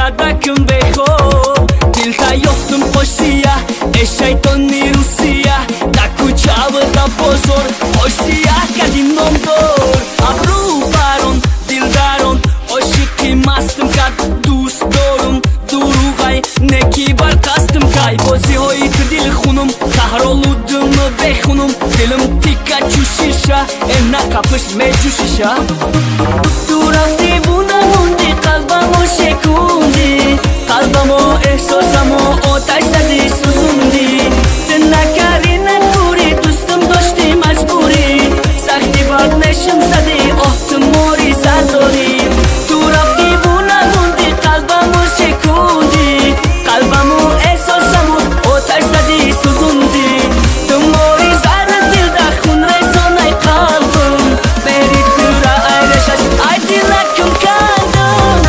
کردکم بخو دل تا یفتم خوشیه ای شیطانی روسیه دکو چاو دا بزر خوشیه کدیم نام دور ابرو برون دل دارون عاشقی مستم کرد دوست دارم دروغای نکی بر قصدم کای بازی هایی تو دل خونم تهرالودم بخونم دلم تیکا چوشیشه اینا کپش میجوشیشه تو رفتی بونه موندی قلبمو شکوندی قلبمو احساسمو آتش زدی سوزوندی تو نکردی نکوری دوستم داشتی مجبوری سختی بر نشم زدی آهتماری زداری تو رفتی بونه موندی قلبمو شکوندی قلبمو احساسمو آتش زدی سوزوندی تو ماری زد دل در خون رسانه قلبم بری تو را ایرشش ای دلکم کندم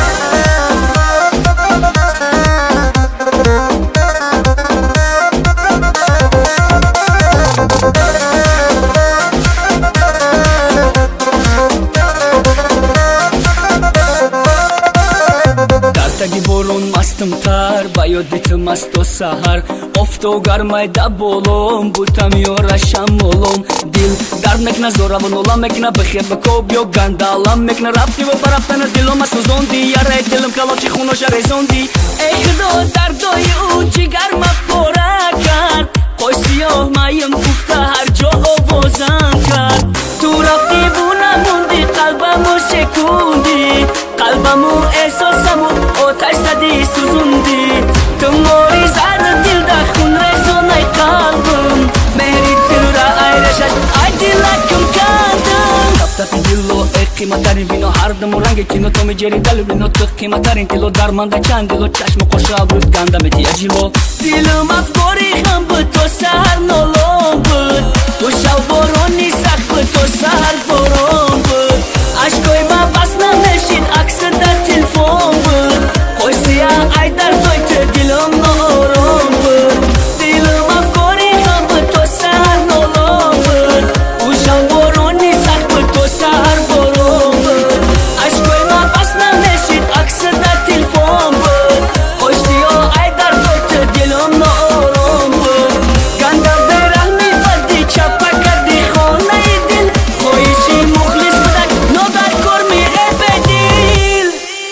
دردگی برون مستم تر با یادتم است و سهر افتو گرمای دا بولم بودم یورشم مولم دل درد مکنه زورابون اولم مکنه بخیر بکو بیو گندالم مکنه رفتی و برفتن دلم سوزوندی یاره دلم کلاچی خونوش رزوندی ای خدا دردای او جگر ما پره کرد خوش سیاه مایم گفته هر جا آوازم کرد تو رفتی بونه موندی قلبمو شکوندی قلبمو احساسمو آتش زدی سوزوندی تو ماری زد دل در خون رسانه قلبم مهری تو را ایرشش ای دلکم کندم تپ دلو ای قیمترین بینو هر دم و رنگ کینو تو میجری دل بینو تو قیمترین دلو درمانده چند دلو چشم خوشا بود گندم تیجیلو دلم افکاری هم بود تو سهر نالام بود تو شب بارانی سخت بود تو سهر باران بود عشقای من بس نمیشید عکس در تلفون بود خوشیه ای در توی تو دلم نارام بود دلم افکاری هم بود تو سهر نالام بود تو شب بارانی سخت بود تو سهر باران بود عشقای من بس نمیشید عکس در تلفون بود خوشیه ای در توی تو دلم نارام بود گندم برهمی بدی چپا کردی خانه دل خویشی مخلص بودک نادر کرمی ابدیل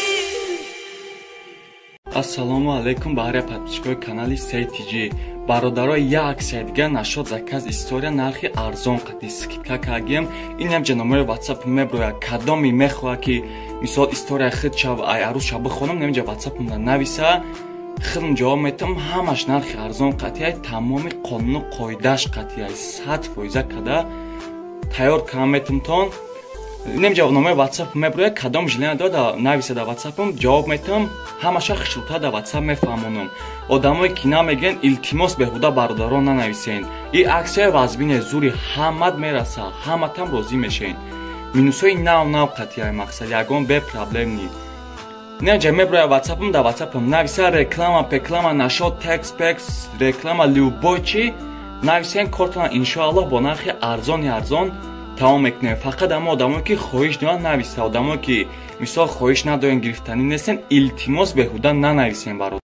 Ассалому алейкум баҳри подписчикои канали Сейтиҷи. Бародаро як аксия дига нашод заказ история нархи арзон қади скидка кардем. Инам ҷаномаи WhatsApp меброя кадоми мехоҳа ки мисол история хид шав ай арӯз шав бихонам наминҷа WhatsApp нависа хидм ҷавоб метам ҳамаш нархи арзон қатияй тамоми қонуну қоидааш қатияй 100% када тайёр кам метамтон نمی‌جا نامه واتساپ میبره کدام جلنا داده نویسه در واتساپم جواب میتم همش خشلتا در واتساپ میفهمونم آدمایی که نمیگن التماس بهوده برادران ننویسین این عکسای وزبین زوری همت میرسه همتم راضی میشین مینوسای نو قطعی مقصد یگان به پرابلم نی نمی‌جا میبره واتساپم در واتساپم نویسه رکلام پکلام نشاد تکس پکس رکلام لیوبوچی نویسین کارتون انشاءالله با نرخ ارزان تمام میکنه فقط اما آدمایی که خواهش دارن نویسه آدمایی که مثال خواهش ندارن گرفتنی نیستن التماس بهوده ننویسین برات